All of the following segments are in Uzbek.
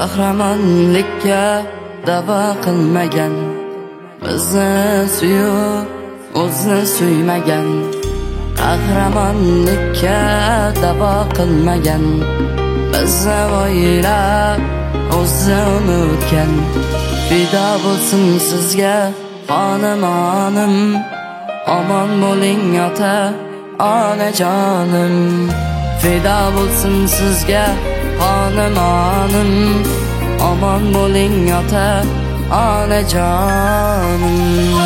Qahramonlikka da'vo qilmagan, bizni suyib o'zni suymagan. Qahramonlikka da'vo qilmagan, bizni o'ylab o'zi unutgan. Fido bo'lsin sizga xonim, omon bo'ling ota onajonim. Fido bo'lsin sizga xonim, omon bo'ling ota onajonim.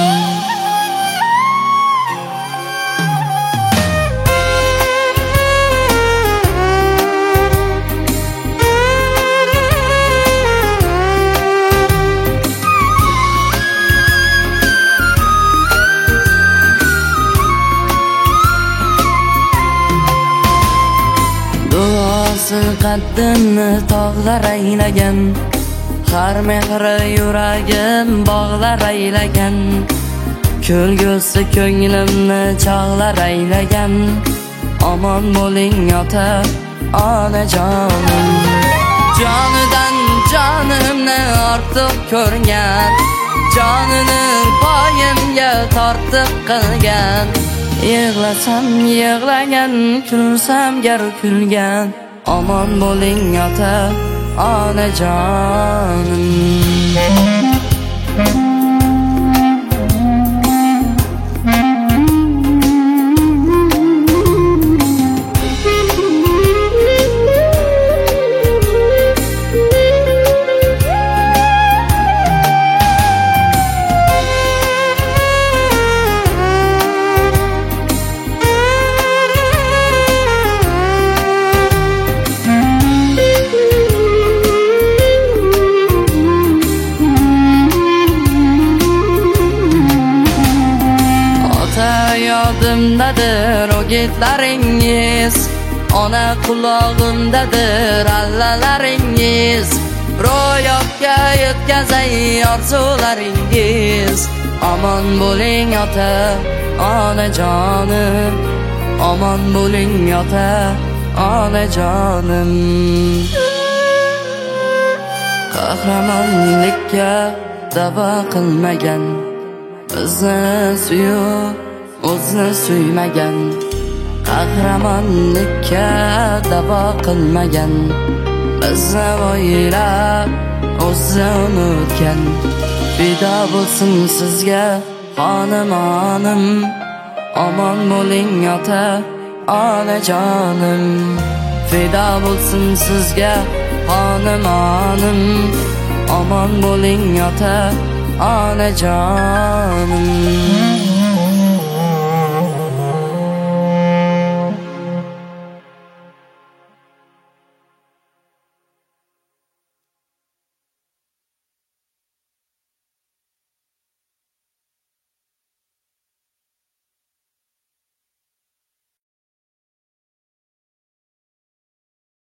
Qaddimni tog'lar aylagan, har mehri yuragim bog'lar aylagan. Kulgusi ko'nglimni chog'lar aylagan, omon bo'ling ota onajonim. Jonidan jonimni ortiq ko'rgan, jonini poyimga tortiq qilgan. Yig'lasam yig'lagan, kulsam gar kulgan. Omon bo'ling ota onajonim. Yodimdadir o gitlaringiz, ona qulog'imdadir allalaringiz. Ro'yobga yetkazay orzularingiz. Omon bo'ling ota onajonim, omon bo'ling ota onajonim. Qahramonlikka da'vo qilmagan, bizni suyib o'zni suymagan. Qahramonlikka da'vo qilmagan, bizni o'ylab o'zi unutgan. Fido bo'lsin sizga xonim, omon bo'ling ota onajonim. Fido bo'lsin sizga xonim, omon bo'ling ota onajonim.